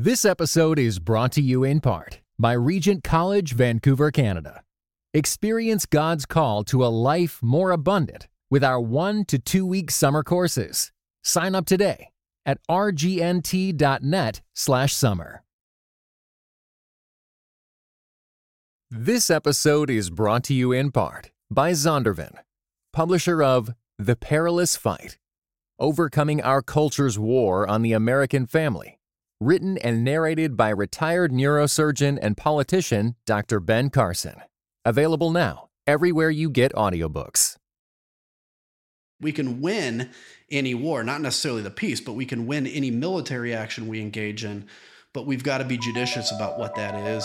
This episode is brought to you in part by Regent College, Vancouver, Canada. Experience God's call to a life more abundant with our 1 to 2 week summer courses. Sign up today at rgnt.net/summer. This episode is brought to you in part by Zondervan, publisher of The Perilous Fight: Overcoming Our Culture's War on the American Family, written and narrated by retired neurosurgeon and politician Dr. Ben Carson. Available now everywhere you get audiobooks. We can win any war, not necessarily the peace, but we can win any military action we engage in, but we've got to be judicious about what that is.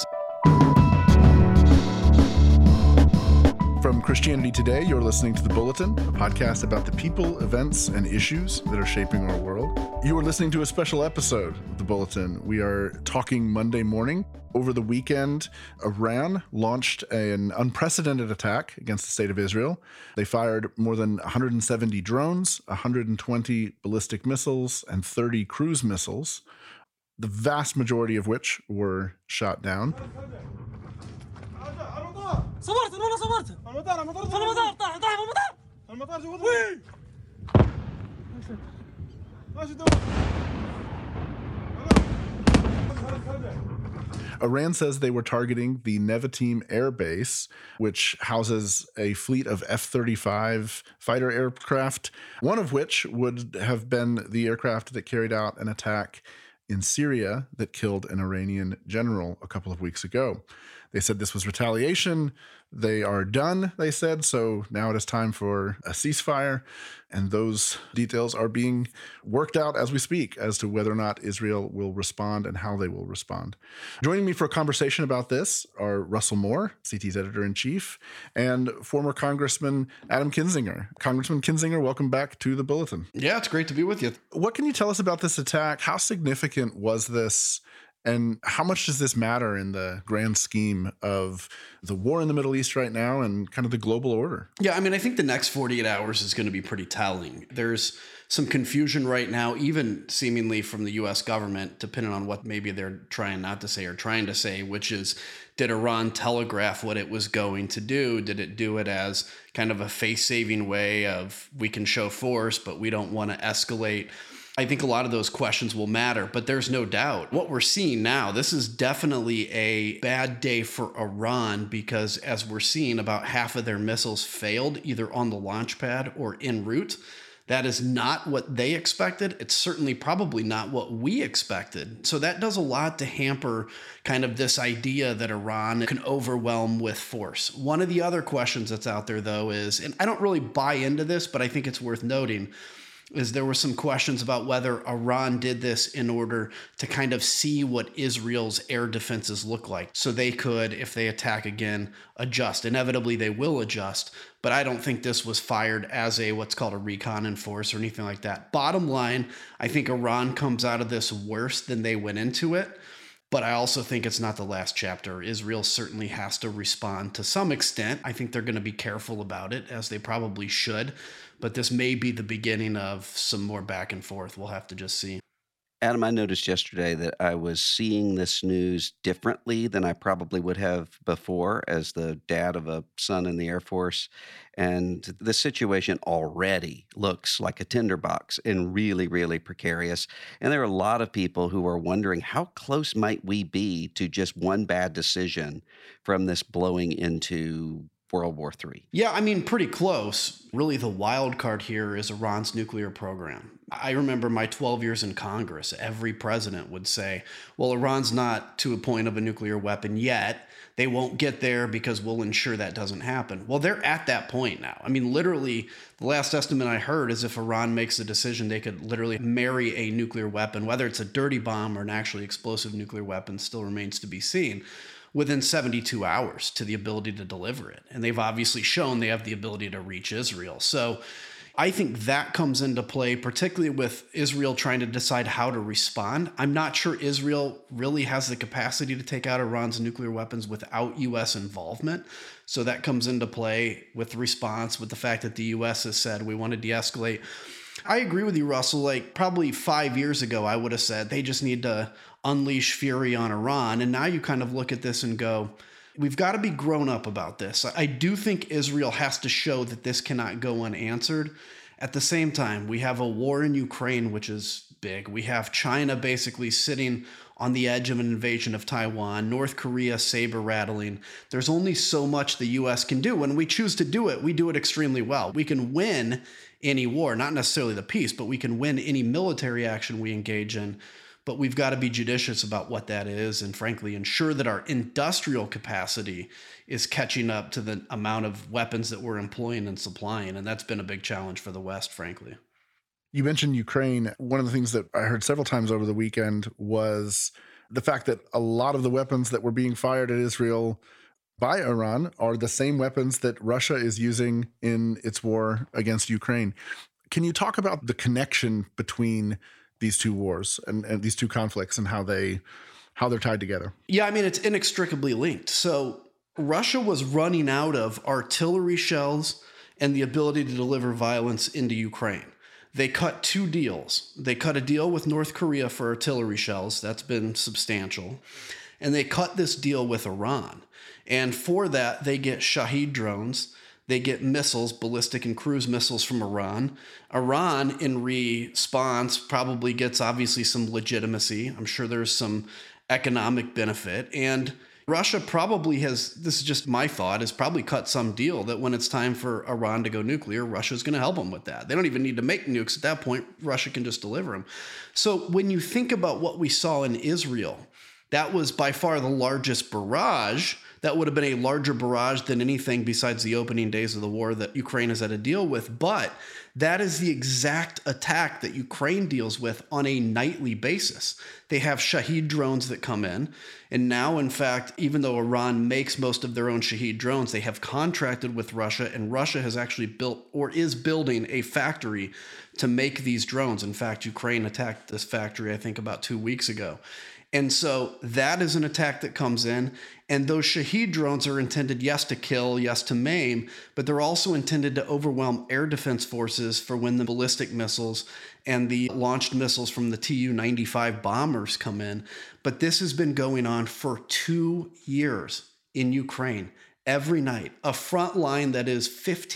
From Christianity Today, you're listening to The Bulletin, a podcast about the people, events, and issues that are shaping our world. You are listening to a special episode of The Bulletin. We are talking Monday morning. Over the weekend, Iran launched an unprecedented attack against the state of Israel. They fired more than 170 drones, 120 ballistic missiles, and 30 cruise missiles, the vast majority of which were shot down. صورت انا صورت المطار طاح المطار جوا وي ماشي Iran says they were targeting the Nevatim Air Base, which houses a fleet of F-35 fighter aircraft, one of which would have been the aircraft that carried out an attack in Syria that killed an Iranian general a couple of weeks ago. They said this was retaliation. They are done, they said, so now it is time for a ceasefire, and those details are being worked out as we speak as to whether or not Israel will respond and how they will respond. Joining me for a conversation about this are Russell Moore, CT's editor-in-chief, and former Congressman Adam Kinzinger. Congressman Kinzinger, welcome back to The Bulletin. Yeah, it's great to be with you. What can you tell us about this attack? How significant was this? And how much does this matter in the grand scheme of the war in the Middle East right now and kind of the global order? Yeah, I mean, I think the next 48 hours is going to be pretty telling. There's some confusion right now, even seemingly from the U.S. government, depending on what maybe they're trying not to say or trying to say, which is, did Iran telegraph what it was going to do? Did it do it as kind of a face-saving way of, we can show force, but we don't want to escalate? I think a lot of those questions will matter, but there's no doubt what we're seeing now, this is definitely a bad day for Iran because as we're seeing, about half of their missiles failed either on the launch pad or en route. That is not what they expected. It's certainly probably not what we expected. So that does a lot to hamper kind of this idea that Iran can overwhelm with force. One of the other questions that's out there, though, is, and I don't really buy into this, but I think it's worth noting, is there were some questions about whether Iran did this in order to kind of see what Israel's air defenses look like. So they could, if they attack again, adjust. Inevitably, they will adjust. But I don't think this was fired as a what's called a recon in force or anything like that. Bottom line, I think Iran comes out of this worse than they went into it. But I also think it's not the last chapter. Israel certainly has to respond to some extent. I think they're going to be careful about it, as they probably should. But this may be the beginning of some more back and forth. We'll have to just see. Adam, I noticed yesterday that I was seeing this news differently than I probably would have before as the dad of a son in the Air Force. And the situation already looks like a tinderbox and really, really precarious. And there are a lot of people who are wondering, how close might we be to just one bad decision from this blowing into World War III? Yeah, I mean, pretty close. Really, the wild card here is Iran's nuclear program. I remember my 12 years in Congress, every president would say, well, Iran's not to a point of a nuclear weapon yet. They won't get there because we'll ensure that doesn't happen. Well, they're at that point now. I mean, literally, the last estimate I heard is if Iran makes a decision, they could literally marry a nuclear weapon, whether it's a dirty bomb or an actually explosive nuclear weapon still remains to be seen, within 72 hours to the ability to deliver it. And they've obviously shown they have the ability to reach Israel. So I think that comes into play, particularly with Israel trying to decide how to respond. I'm not sure Israel really has the capacity to take out Iran's nuclear weapons without U.S. involvement. So that comes into play with the response, with the fact that the U.S. has said we want to de-escalate. I agree with you, Russell. Like probably 5 years ago, I would have said they just need to unleash fury on Iran. And now you kind of look at this and go, we've got to be grown up about this. I do think Israel has to show that this cannot go unanswered. At the same time, we have a war in Ukraine, which is big. We have China basically sitting on the edge of an invasion of Taiwan, North Korea saber rattling. There's only so much the U.S. can do. When we choose to do it, we do it extremely well. We can win any war, not necessarily the peace, but we can win any military action we engage in. But we've got to be judicious about what that is and, frankly, ensure that our industrial capacity is catching up to the amount of weapons that we're employing and supplying. And that's been a big challenge for the West, frankly. You mentioned Ukraine. One of the things that I heard several times over the weekend was the fact that a lot of the weapons that were being fired at Israel by Iran are the same weapons that Russia is using in its war against Ukraine. Can you talk about the connection between these two wars and these two conflicts and how they're tied together? Yeah, I mean, it's inextricably linked. So Russia was running out of artillery shells and the ability to deliver violence into Ukraine. They cut two deals. They cut a deal with North Korea for artillery shells. That's been substantial. And they cut this deal with Iran. And for that, they get Shahed drones. They get missiles, ballistic and cruise missiles from Iran. Iran, in response, probably gets obviously some legitimacy. I'm sure there's some economic benefit. And Russia probably has, this is just my thought, has probably cut some deal that when it's time for Iran to go nuclear, Russia's going to help them with that. They don't even need to make nukes at that point. Russia can just deliver them. So when you think about what we saw in Israel, that was by far the largest barrage. That would have been a larger barrage than anything besides the opening days of the war that Ukraine has had to deal with. But that is the exact attack that Ukraine deals with on a nightly basis. They have Shahed drones that come in. And now, in fact, even though Iran makes most of their own Shahed drones, they have contracted with Russia, and Russia has actually built or is building a factory to make these drones. In fact, Ukraine attacked this factory, I think, about 2 weeks ago. And so that is an attack that comes in. And those Shahed drones are intended, yes, to kill, yes, to maim, but they're also intended to overwhelm air defense forces for when the ballistic missiles and the launched missiles from the Tu-95 bombers come in. But this has been going on for 2 years in Ukraine, every night, a front line that is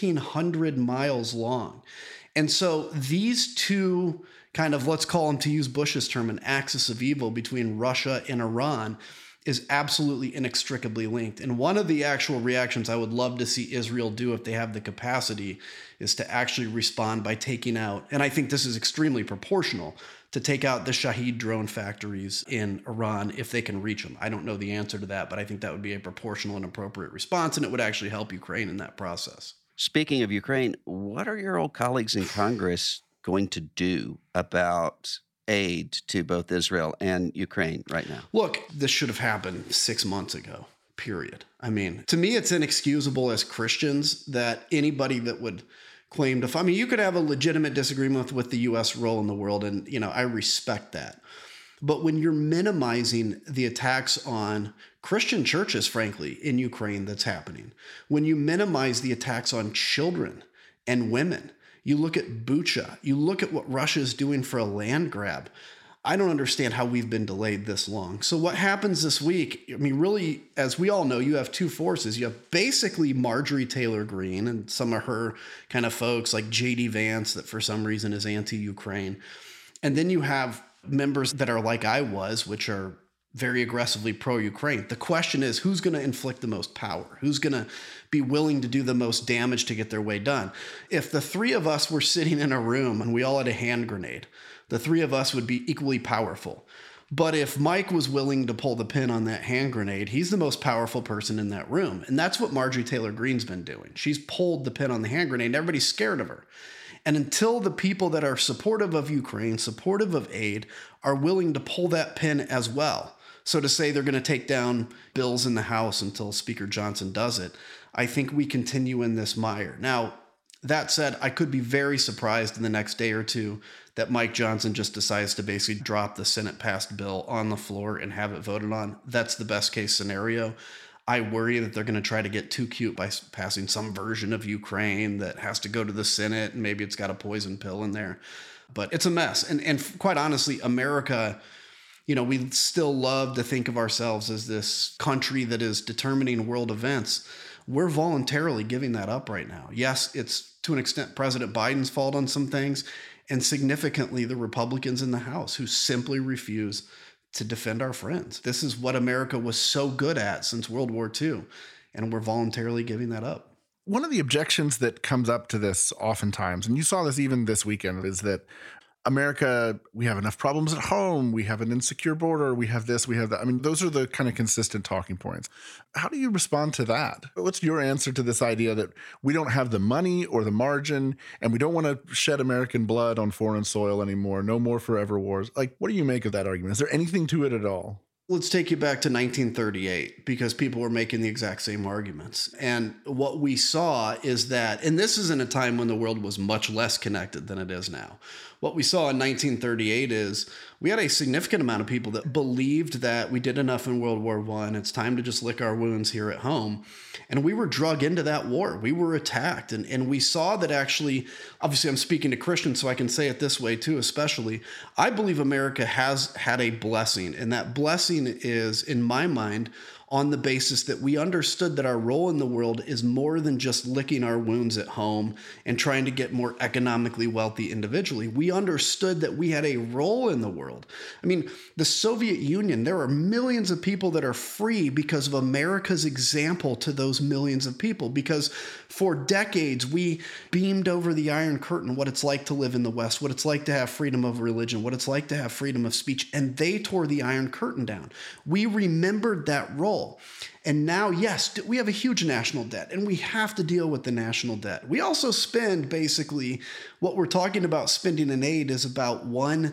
1,500 miles long. And so these two kind of, let's call them, to use Bush's term, an axis of evil between Russia and Iran is absolutely inextricably linked. And one of the actual reactions I would love to see Israel do if they have the capacity is to actually respond by taking out, and I think this is extremely proportional, to take out the Shahed drone factories in Iran if they can reach them. I don't know the answer to that, but I think that would be a proportional and appropriate response, and it would actually help Ukraine in that process. Speaking of Ukraine, what are your old colleagues in Congress going to do about aid to both Israel and Ukraine right now? Look, this should have happened 6 months ago, period. I mean, to me, it's inexcusable as Christians that anybody that would claim to, I mean, you could have a legitimate disagreement with the U.S. role in the world, and, I respect that. But when you're minimizing the attacks on Christian churches, frankly, in Ukraine that's happening, when you minimize the attacks on children and women, you look at Bucha, you look at what Russia is doing for a land grab. I don't understand how we've been delayed this long. So what happens this week, I mean, really, as we all know, you have two forces. You have basically Marjorie Taylor Greene and some of her kind of folks like J.D. Vance that for some reason is anti-Ukraine. And then you have members that are like I was, which are very aggressively pro-Ukraine. The question is, who's going to inflict the most power? Who's going to be willing to do the most damage to get their way done? If the three of us were sitting in a room and we all had a hand grenade, the three of us would be equally powerful. But if Mike was willing to pull the pin on that hand grenade, he's the most powerful person in that room. And that's what Marjorie Taylor Greene's been doing. She's pulled the pin on the hand grenade, and everybody's scared of her. And until the people that are supportive of Ukraine, supportive of aid, are willing to pull that pin as well, so to say they're going to take down bills in the House until Speaker Johnson does it, I think we continue in this mire. Now, that said, I could be very surprised in the next day or two that Mike Johnson just decides to basically drop the Senate-passed bill on the floor and have it voted on. That's the best case scenario. I worry that they're going to try to get too cute by passing some version of Ukraine that has to go to the Senate, and maybe it's got a poison pill in there. But it's a mess. And quite honestly, America, we still love to think of ourselves as this country that is determining world events. We're voluntarily giving that up right now. Yes, it's to an extent President Biden's fault on some things, and significantly the Republicans in the House who simply refuse to defend our friends. This is what America was so good at since World War II, and we're voluntarily giving that up. One of the objections that comes up to this oftentimes, and you saw this even this weekend, is that America, we have enough problems at home. We have an insecure border. We have this, we have that. I mean, those are the kind of consistent talking points. How do you respond to that? What's your answer to this idea that we don't have the money or the margin and we don't want to shed American blood on foreign soil anymore? No more forever wars. Like, what do you make of that argument? Is there anything to it at all? Let's take you back to 1938 because people were making the exact same arguments. And what we saw is that, and this is in a time when the world was much less connected than it is now. What we saw in 1938 is we had a significant amount of people that believed that we did enough in World War I. It's time to just lick our wounds here at home. And we were drug into that war. We were attacked. And we saw that actually, obviously I'm speaking to Christians, so I can say it this way too, especially. I believe America has had a blessing. And that blessing is, in my mind, on the basis that we understood that our role in the world is more than just licking our wounds at home and trying to get more economically wealthy individually. We understood that we had a role in the world. I mean, the Soviet Union, there are millions of people that are free because of America's example to those millions of people, because for decades we beamed over the Iron Curtain what it's like to live in the West, what it's like to have freedom of religion, what it's like to have freedom of speech, and they tore the Iron Curtain down. We remembered that role. And now, yes, we have a huge national debt, and we have to deal with the national debt. We also spend basically what we're talking about spending in aid is about 1/12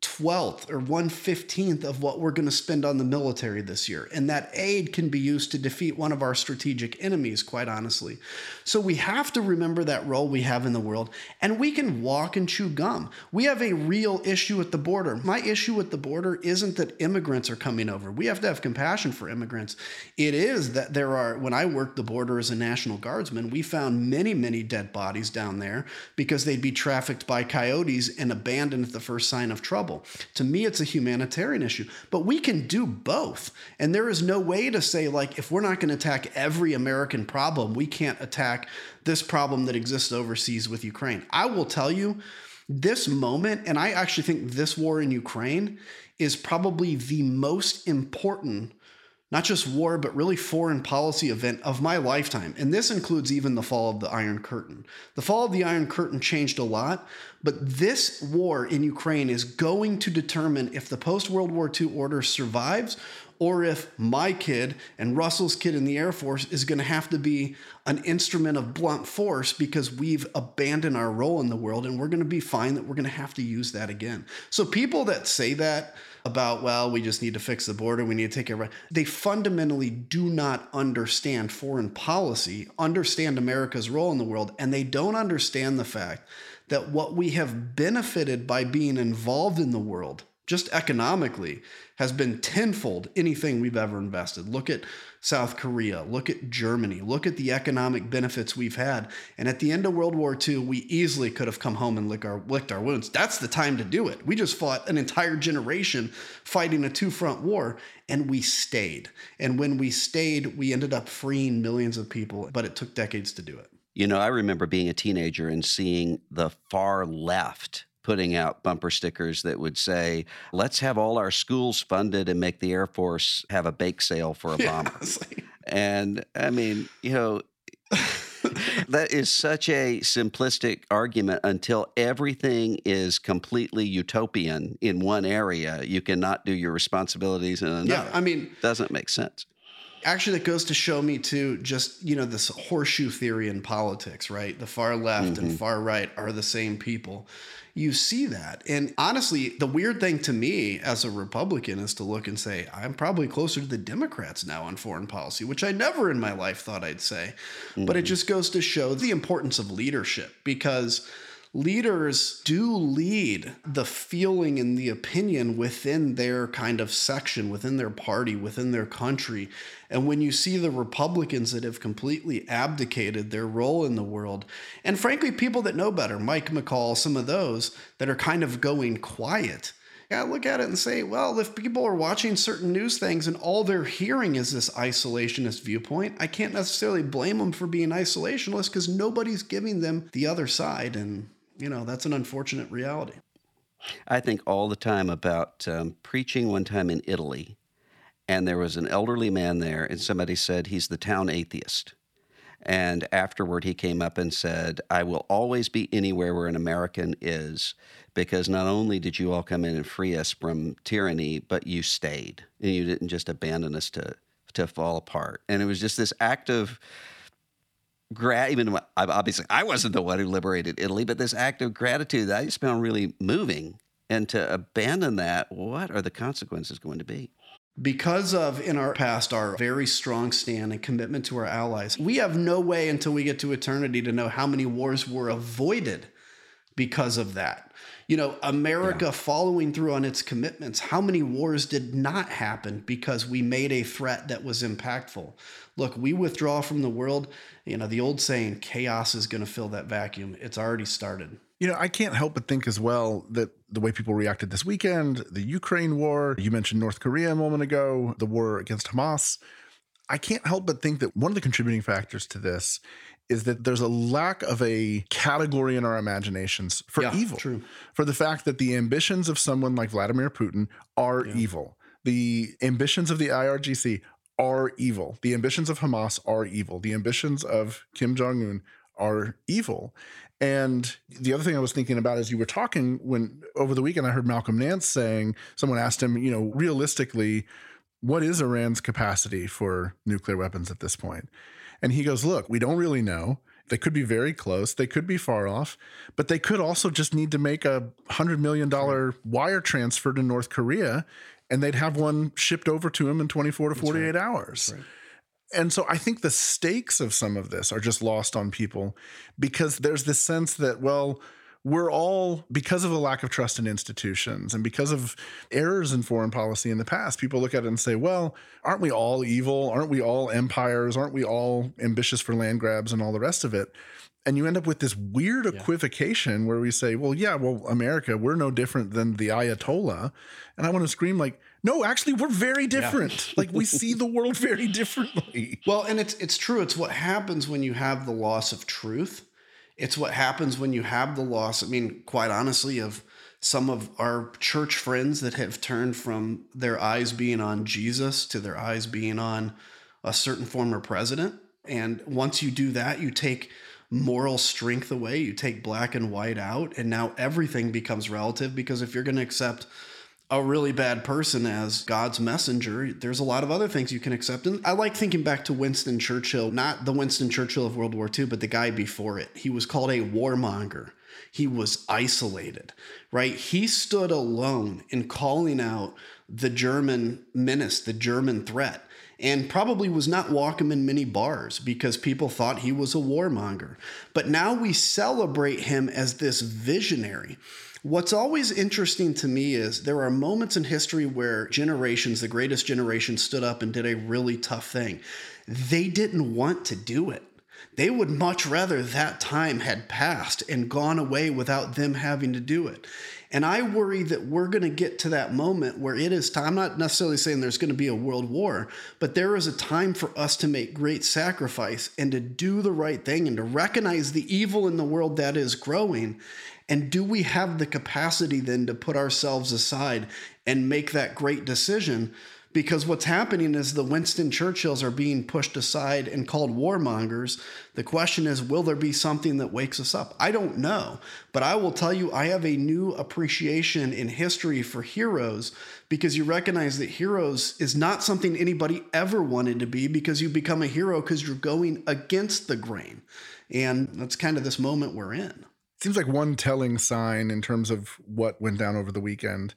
or 1/15 of what we're going to spend on the military this year. And that aid can be used to defeat one of our strategic enemies, quite honestly. So we have to remember that role we have in the world, and we can walk and chew gum. We have a real issue at the border. My issue with the border isn't that immigrants are coming over. We have to have compassion for immigrants. It is that when I worked the border as a National Guardsman, we found many, many dead bodies down there because they'd be trafficked by coyotes and abandoned at the first sign of trouble. To me, it's a humanitarian issue, but we can do both. And there is no way to say, like, if we're not going to attack every American problem, we can't attack this problem that exists overseas with Ukraine. I will tell you, this moment, and I actually think this war in Ukraine is probably the most important, not just war, but really foreign policy event of my lifetime. And this includes even the fall of the Iron Curtain. The fall of the Iron Curtain changed a lot, but this war in Ukraine is going to determine if the post-World War II order survives, or if my kid and Russell's kid in the Air Force is going to have to be an instrument of blunt force because we've abandoned our role in the world, and we're going to be fine that we're going to have to use that again. So people that say that about, well, we just need to fix the border, we need to take care of it, they fundamentally do not understand foreign policy, understand America's role in the world, and they don't understand the fact that what we have benefited by being involved in the world, just economically, has been tenfold anything we've ever invested. Look at South Korea, look at Germany, look at the economic benefits we've had. And at the end of World War II, we easily could have come home and licked our wounds. That's the time to do it. We just fought an entire generation fighting a two-front war, and we stayed. And when we stayed, we ended up freeing millions of people, but it took decades to do it. You know, I remember being a teenager and seeing the far left putting out bumper stickers that would say, let's have all our schools funded and make the Air Force have a bake sale for a bomber. And I mean, you know, that is such a simplistic argument until everything is completely utopian in one area. You cannot do your responsibilities in another. Yeah, I mean, doesn't make sense. Actually, that goes to show me too, just, you know, this horseshoe theory in politics, right? The far left and far right are the same people. You see that. And honestly, the weird thing to me as a Republican is to look and say, I'm probably closer to the Democrats now on foreign policy, which I never in my life thought I'd say. But it just goes to show the importance of leadership, because leaders do lead the feeling and the opinion within their kind of section, within their party, within their country. And when you see the Republicans that have completely abdicated their role in the world, and frankly, people that know better, Mike McCall, some of those that are kind of going quiet, I look at it and say, well, if people are watching certain news things and all they're hearing is this isolationist viewpoint, I can't necessarily blame them for being isolationist because nobody's giving them the other side. And, that's an unfortunate reality. I think all the time about preaching one time in Italy, and there was an elderly man there, and somebody said he's the town atheist. And afterward, he came up and said, I will always be anywhere where an American is, because not only did you all come in and free us from tyranny, but you stayed, and you didn't just abandon us to fall apart. And it was just this act of even obviously I wasn't the one who liberated Italy, but this act of gratitude that I just found really moving. And to abandon that, what are the consequences going to be? Because of, in our past, our very strong stand and commitment to our allies, we have no way until we get to eternity to know how many wars were avoided because of that. America following through on its commitments, how many wars did not happen because we made a threat that was impactful? Look, we withdraw from the world. The old saying, chaos is going to fill that vacuum. It's already started. I can't help but think as well that the way people reacted this weekend, the Ukraine war, you mentioned North Korea a moment ago, the war against Hamas. I can't help but think that one of the contributing factors to this is that there's a lack of a category in our imaginations for evil. True. For the fact that the ambitions of someone like Vladimir Putin are evil. The ambitions of the IRGC are evil. The ambitions of Hamas are evil. The ambitions of Kim Jong-un are evil. And the other thing I was thinking about as you were talking, when over the weekend I heard Malcolm Nance saying, someone asked him, realistically, what is Iran's capacity for nuclear weapons at this point? And he goes, look, we don't really know. They could be very close. They could be far off, but they could also just need to make a $100 million wire transfer to North Korea, and they'd have one shipped over to them in 24 to 48 hours. Right. And so I think the stakes of some of this are just lost on people because there's this sense that, well, we're all, because of the lack of trust in institutions and because of errors in foreign policy in the past, people look at it and say, well, aren't we all evil? Aren't we all empires? Aren't we all ambitious for land grabs and all the rest of it? And you end up with this weird equivocation where we say, well, America, we're no different than the Ayatollah. And I want to scream like, no, actually, we're very different. Like we see the world very differently. Well, and it's true. It's what happens when you have the loss of truth. It's what happens when you have the loss, quite honestly, of some of our church friends that have turned from their eyes being on Jesus to their eyes being on a certain former president. And once you do that, you take moral strength away, you take black and white out, and now everything becomes relative, because if you're going to accept a really bad person as God's messenger, there's a lot of other things you can accept. And I like thinking back to Winston Churchill, not the Winston Churchill of World War II, but the guy before it. He was called a warmonger. He was isolated, right? He stood alone in calling out the German menace, the German threat, and probably was not welcome in many bars because people thought he was a warmonger. But now we celebrate him as this visionary. What's always interesting to me is there are moments in history where generations, the greatest generation, stood up and did a really tough thing. They didn't want to do it. They would much rather that time had passed and gone away without them having to do it. And I worry that we're going to get to that moment where it is time. I'm not necessarily saying there's going to be a world war, but there is a time for us to make great sacrifice and to do the right thing and to recognize the evil in the world that is growing. And do we have the capacity then to put ourselves aside and make that great decision? Because what's happening is the Winston Churchills are being pushed aside and called warmongers. The question is, will there be something that wakes us up? I don't know. But I will tell you, I have a new appreciation in history for heroes, because you recognize that heroes is not something anybody ever wanted to be, because you become a hero because you're going against the grain. And that's kind of this moment we're in. Seems like one telling sign in terms of what went down over the weekend.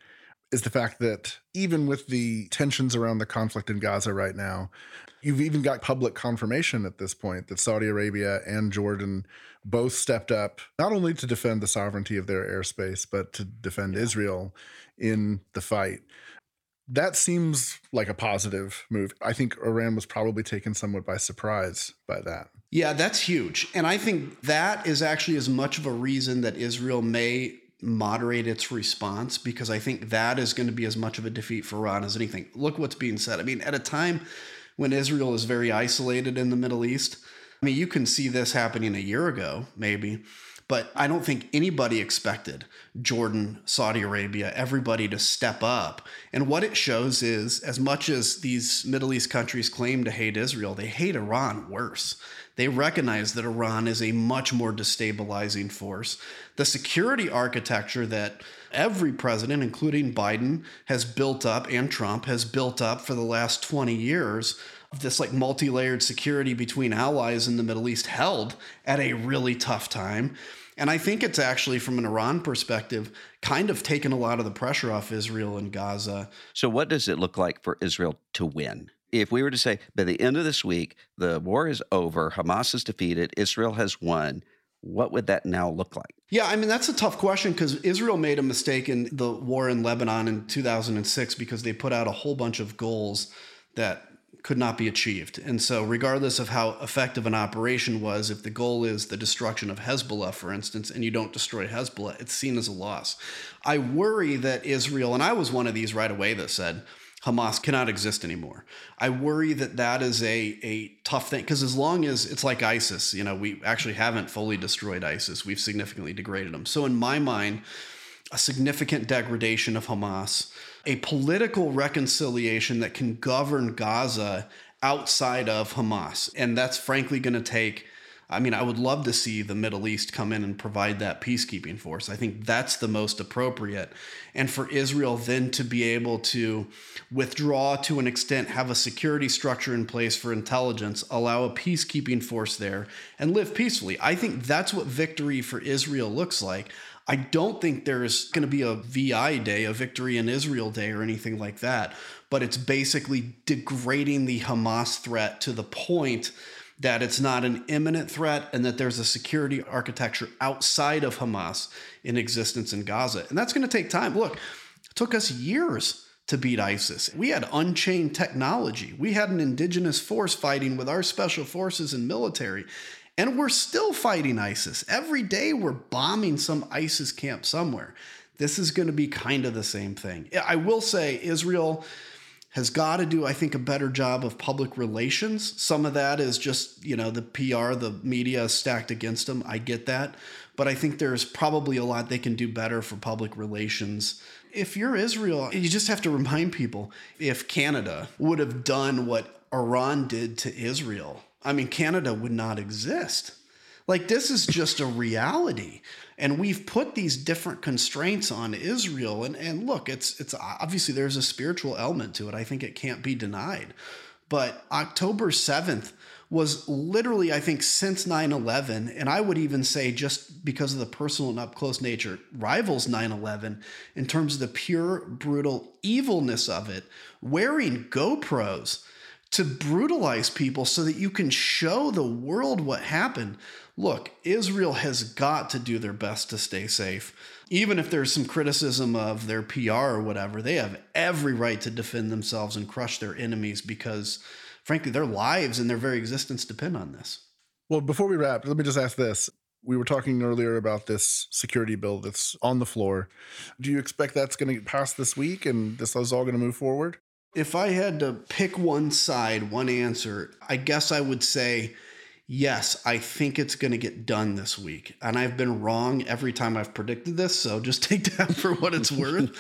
is the fact that even with the tensions around the conflict in Gaza right now, you've even got public confirmation at this point that Saudi Arabia and Jordan both stepped up, not only to defend the sovereignty of their airspace, but to defend Israel in the fight. That seems like a positive move. I think Iran was probably taken somewhat by surprise by that. Yeah, that's huge. And I think that is actually as much of a reason that Israel may moderate its response, because I think that is going to be as much of a defeat for Iran as anything. Look what's being said. I mean, at a time when Israel is very isolated in the Middle East, I mean, you can see this happening a year ago, maybe, but I don't think anybody expected Jordan, Saudi Arabia, everybody to step up. And what it shows is, as much as these Middle East countries claim to hate Israel, they hate Iran worse. They recognize that Iran is a much more destabilizing force. The security architecture that every president, including Biden, has built up, and Trump has built up for the last 20 years, this like multi-layered security between allies in the Middle East, held at a really tough time. And I think it's actually, from an Iran perspective, kind of taken a lot of the pressure off Israel and Gaza. So what does it look like for Israel to win? If we were to say by the end of this week, the war is over, Hamas is defeated, Israel has won, what would that now look like? Yeah, I mean, that's a tough question, because Israel made a mistake in the war in Lebanon in 2006 because they put out a whole bunch of goals that could not be achieved. And so regardless of how effective an operation was, if the goal is the destruction of Hezbollah, for instance, and you don't destroy Hezbollah, it's seen as a loss. I worry that Israel, and I was one of these right away that said, Hamas cannot exist anymore. I worry that that is a tough thing, because as long as it's like ISIS, we actually haven't fully destroyed ISIS. We've significantly degraded them. So in my mind, a significant degradation of Hamas, a political reconciliation that can govern Gaza outside of Hamas. And that's frankly going to take, I would love to see the Middle East come in and provide that peacekeeping force. I think that's the most appropriate. And for Israel then to be able to withdraw to an extent, have a security structure in place for intelligence, allow a peacekeeping force there, and live peacefully. I think that's what victory for Israel looks like. I don't think there's going to be a VI day, a Victory in Israel day, or anything like that. But it's basically degrading the Hamas threat to the point that it's not an imminent threat, and that there's a security architecture outside of Hamas in existence in Gaza. And that's going to take time. Look, it took us years to beat ISIS. We had unchained technology. We had an indigenous force fighting with our special forces and military. And we're still fighting ISIS. Every day we're bombing some ISIS camp somewhere. This is going to be kind of the same thing. I will say Israel has got to do, I think, a better job of public relations. Some of that is just, the PR, the media is stacked against them. I get that. But I think there's probably a lot they can do better for public relations. If you're Israel, you just have to remind people, if Canada would have done what Iran did to Israel, Canada would not exist. Like, this is just a reality. And we've put these different constraints on Israel. And look, it's obviously there's a spiritual element to it. I think it can't be denied. But October 7th was literally, I think, since 9/11, and I would even say, just because of the personal and up-close nature, rivals 9/11 in terms of the pure, brutal evilness of it, wearing GoPros to brutalize people so that you can show the world what happened. Look, Israel has got to do their best to stay safe. Even if there's some criticism of their PR or whatever, they have every right to defend themselves and crush their enemies, because, frankly, their lives and their very existence depend on this. Well, before we wrap, let me just ask this. We were talking earlier about this security bill that's on the floor. Do you expect that's going to pass this week and this is all going to move forward? If I had to pick one side, one answer, I guess I would say, yes, I think it's going to get done this week. And I've been wrong every time I've predicted this, so just take that for what it's worth.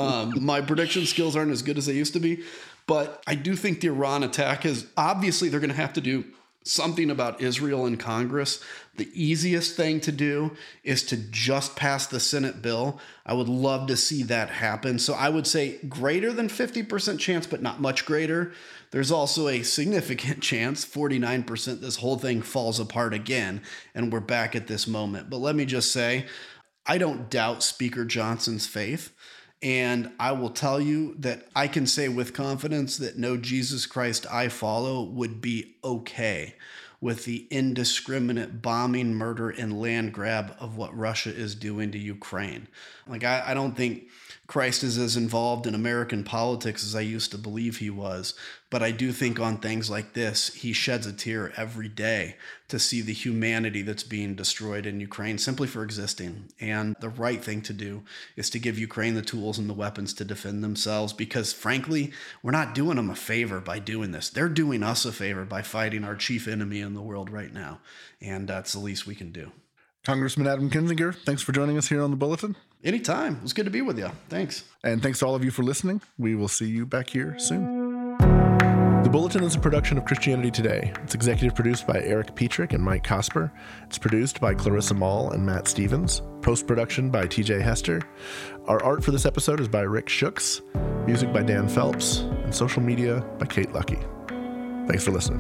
My prediction skills aren't as good as they used to be. But I do think the Iran attack is, obviously they're going to have to do something about Israel in Congress. The easiest thing to do is to just pass the Senate bill. I would love to see that happen. So I would say greater than 50% chance, but not much greater. There's also a significant chance, 49%, this whole thing falls apart again, and we're back at this moment. But let me just say, I don't doubt Speaker Johnson's faith. And I will tell you that I can say with confidence that no Jesus Christ I follow would be okay with the indiscriminate bombing, murder, and land grab of what Russia is doing to Ukraine. Like, I don't think Christ is as involved in American politics as I used to believe he was, but I do think on things like this, he sheds a tear every day to see the humanity that's being destroyed in Ukraine simply for existing. And the right thing to do is to give Ukraine the tools and the weapons to defend themselves, because frankly, we're not doing them a favor by doing this. They're doing us a favor by fighting our chief enemy in the world right now. And that's the least we can do. Congressman Adam Kinzinger, thanks for joining us here on The Bulletin. Anytime. It was good to be with you. Thanks. And thanks to all of you for listening. We will see you back here soon. The Bulletin is a production of Christianity Today. It's executive produced by Eric Petrick and Mike Cosper. It's produced by Clarissa Mall and Matt Stevens. Post-production by TJ Hester. Our art for this episode is by Rick Shooks. Music by Dan Phelps. And social media by Kate Lucky. Thanks for listening.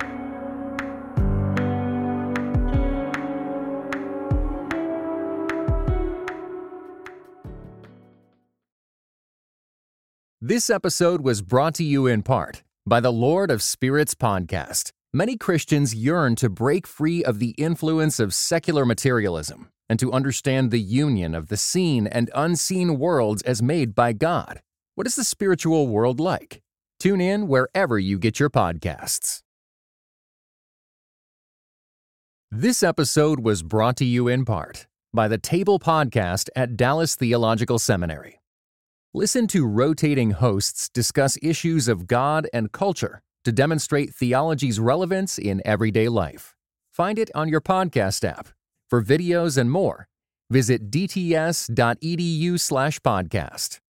This episode was brought to you in part by the Lord of Spirits podcast. Many Christians yearn to break free of the influence of secular materialism and to understand the union of the seen and unseen worlds as made by God. What is the spiritual world like? Tune in wherever you get your podcasts. This episode was brought to you in part by the Table Podcast at Dallas Theological Seminary. Listen to rotating hosts discuss issues of God and culture to demonstrate theology's relevance in everyday life. Find it on your podcast app. For videos and more, visit dts.edu/podcast.